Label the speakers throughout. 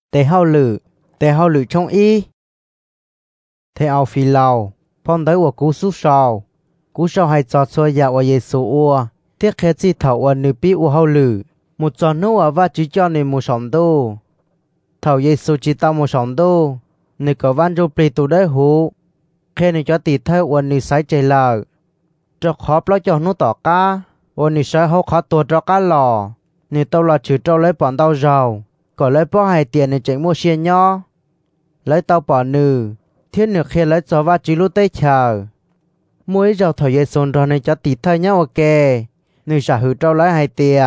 Speaker 1: tế hao lử trong y thế ao phi lao phong tới của cú sau hay cho xôi dạ của Giêsu ua thiết khế chi thảo của nữ bí của hao lử một tròn nô ở và chỉ cho nên một sòng đô thảo Giêsu chỉ tao một sòng đô nữ có văn cho bì tụ đấy hú khế nữ cho tì thơ của nữ sái chạy lờ cho khó lo cho nó tỏ cá của nữ sái hô khó tuột cho cá lò nữ tao là chữ trâu lấy bọn tao giàu có lấy bỏ hai tiền nữ chạy mua xe nho lấy tao bỏ nữ thiên nữ khế lấy cho và chỉ lúc tây chờ mỗi giờ thảo Giêsu rồi nữ cho tì thơ nhau ok nữ sẽ hữu trâu lấy hai tiền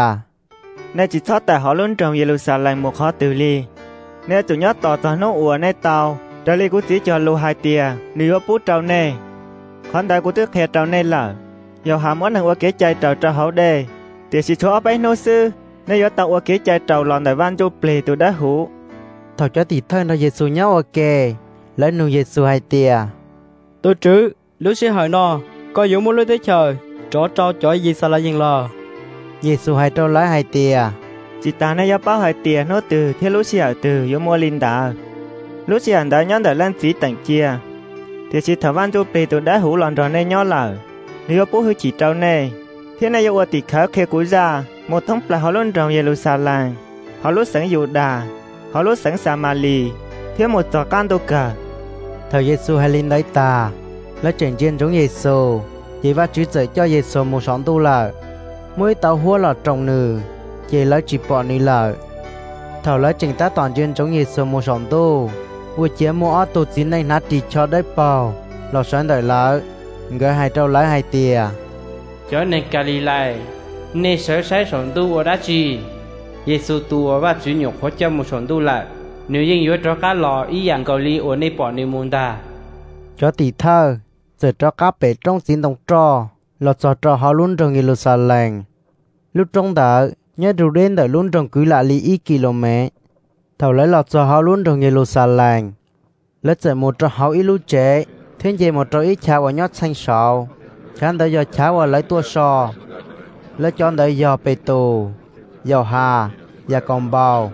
Speaker 2: nên chỉ thoát tại họ luôn trong Jerusalem một khó từ ly nên chủ nhớ tỏ nó ủa nên tàu trở ly cũng chỉ cho lưu hai tia nếu bút trâu nè khoản đại của tước hẹt trâu nè là giờ hàm món hàng ủa kế chạy trâu trâu hậu đề thì chỉ cho bấy nô sư nên giờ tàu ủa kế chạy trâu lòn đại van cho plei từ đá hũ
Speaker 1: thảo cho tỷ thân nó Giêsu nhau ok lấy nu Giêsu hai tia
Speaker 3: tôi chứ lúc sẽ hỏi nó có dùng một lối tới trời chó trâu chó gì sao lại dừng lò
Speaker 1: Giêsu hai trâu lấy hai tia
Speaker 2: chỉ ta này bao hai tia nó từ theo lúc xưa từ yếu mua linh đà lúc xưa đã nhắn đời lên chỉ tận chia thì chỉ thằng văn cho plei từ đá hũ lòn rồi nên nhớ là nếu bố hư chỉ trâu này thế này yêu tỷ khá khe cúi ra một thông là họ luôn trong Jerusalem họ lúc sẵn Juda họ lúc sẵn Samali thế một trò can đâu cả
Speaker 1: thầy Giêsu hay linh đấy ta lấy chuyện trên giống Giêsu chỉ và chữ dạy cho Giêsu một sóng tu là mỗi tàu hua là trồng nử chỉ lấy chỉ bỏ nử là thầu lấy trình ta toàn trên giống Giêsu một sóng tu vừa chế một ở tu chính này nát đi cho đấy bao lọ sáng đợi lại người hai trâu lấy hai tia
Speaker 4: cho nên Galilee nên sở sái sòng tu ở đó chi Giêsu tu ở và chữ nhục hỗ trợ một sòng tu lại nếu như yếu cho cá lò ý dạng cầu ly ở nơi bỏ nơi môn ta
Speaker 1: cho tỷ thơ giờ cho cá bể trong xin đồng trò lọ trò họ luôn trong Jerusalem lúc trong đợi nhớ đủ đến đợi luôn trong cứ lại lý km thầu lấy lọ trò họ luôn trong Jerusalem lấy chạy một trò họ ít lúc chế thiên về một trò ít chào ở nhót xanh sầu khán đợi giờ cháo ở lấy tua sò lấy cho đợi giờ bê tù giờ hà giờ còn bào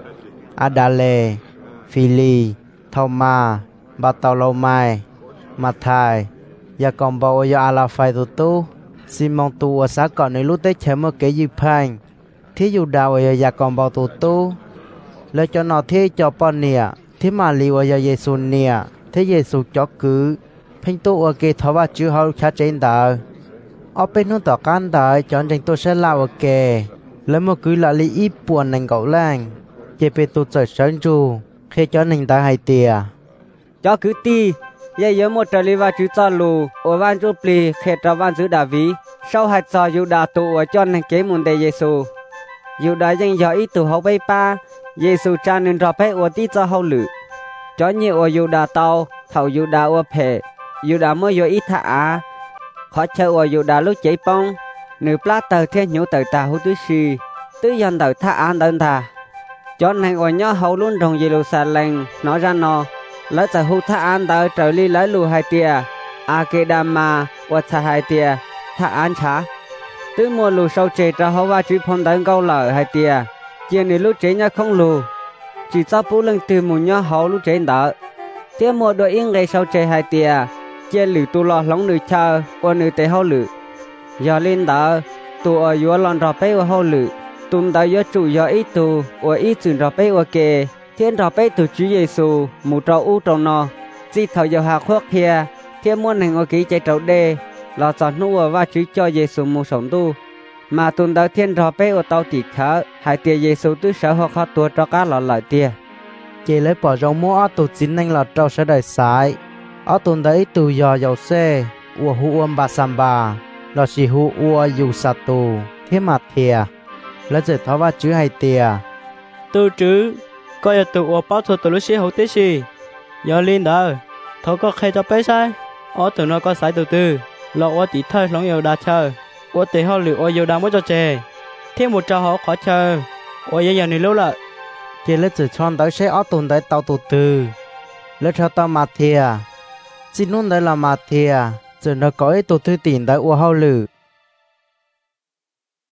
Speaker 1: Adale Phili Thoma Bartolomai Mathai giờ còn bào giờ Alafai tu Simon tu ở xã còn nơi lúc tới chém một cái gì phanh thí dụ đào ở giờ còn bào tu lấy cho nó thế cho bọn nè thế mà liu ở giờ Giêsu nè thế Giêsu cho cứ phanh tu ở cái thọ và chữ hậu khá trên đời ở bên nó tỏ can đời chọn tranh tôi sẽ lao ở kề lấy một cứ là lý ít buồn nành cậu lang chế bê tu trời sáng ru khi cho nành ta hai tia
Speaker 3: cho cứ ti giờ nhớ một trò lý và chữ cho lù ở van chú pli khi cho van chữ đà ví sau hai trò dù đà tụ ở cho nành kế môn đề Giêsu dù đà danh giờ ít tụ hậu bay pa Giêsu cha nên trò bé ở tí cho hậu lử cho nhiều ở dù đà tàu thầu dù đà ở phe dù đà mới giờ ít thả khó chơi ở dù đà lúc chạy bông nữ plát tờ thiên nhũ tờ ta hữu tứ sư tứ dân tờ tha an đơn thà cho nên ở nhớ hậu luôn trong Jerusalem nói ra nó lấy tờ hữu tha an tờ trở đi lấy lù hai tia Akedama và tha hai tia tha an chả tứ mua lù sâu chế cho hậu và chữ phong tấn câu lở hai tia chia nữ lúc chế nhá không lù chỉ cho bố lưng từ một nhớ hậu lúc chế đỡ tiếp một đội yên gây sâu chế hai tia chia lử tu lo lóng nữ chờ và nữ tế hậu lử giờ lên đó tu ở dưới lon rập bê ở hậu lử tuần đó dưới chủ giờ ít tu ở ít chừng rập bê ở kề thiên rập bê tu Chúa Giêsu một trâu u trâu nọ chỉ thầu giờ hạ khoác kia thiên muốn hành ở kỹ chạy trâu đê là chọn nu ở và Chúa cho Giêsu một sống tu mà tuần đó thiên rập bê ở tàu tỉ khá hai tia Giêsu tu sợ họ khó tua cho cá lọ lại tia
Speaker 1: chỉ lấy bỏ rau mua ở tu chính anh là trâu sẽ đợi sải ở tuần đấy từ giờ dầu xe ua hu bà samba là chỉ hu ua yu satu thế mà thìa lấy giờ tháo vào chữ hai tia
Speaker 3: tôi chứ coi giờ tụ ua bao thôi tụ lúc xí hậu tế gì giờ lên đó thôi có khai cho bé sai ở tụ nó có sai từ từ là ua tí thôi lòng yêu đã chờ ua tế họ lựa ua yêu đã mới cho chè thêm một trò họ khó chờ ua giờ này lâu lại
Speaker 1: chỉ lấy giờ chọn tới xe ở tuần đấy tàu từ từ lấy theo tao mà thìa xin luôn đấy là mà thìa giờ nó có ít tụ thư tiền đấy ua hậu lử